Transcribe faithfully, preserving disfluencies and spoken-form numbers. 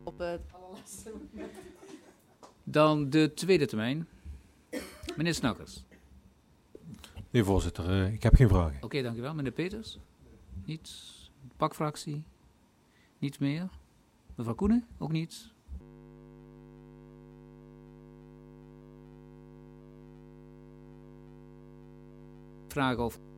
Op het allerlaatste moment. Dan de tweede termijn. Meneer Snakkers. Nee, voorzitter, uh, ik heb geen vragen. Oké, okay, dankjewel. Meneer Peters? Niets. Pakfractie? Niets meer. Mevrouw Koenen? Ook niets. Vragen of...